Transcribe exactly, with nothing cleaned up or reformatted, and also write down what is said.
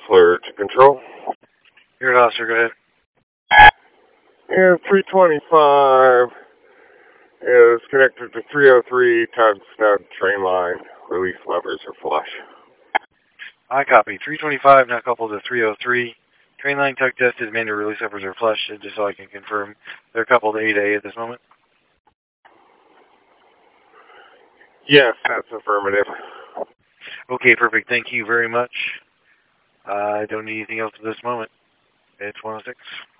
Flare to control. You're an officer, go ahead. And three twenty-five is connected to three oh three tug snug train line. Release levers are flush. I copy. three twenty-five now coupled to three oh three. Train line tug test is manual release levers are flush, just so I can confirm. They're coupled to eight A at this moment. Yes, that's affirmative. Okay, perfect. Thank you very much. Uh, I don't need anything else at this moment. It's one oh six.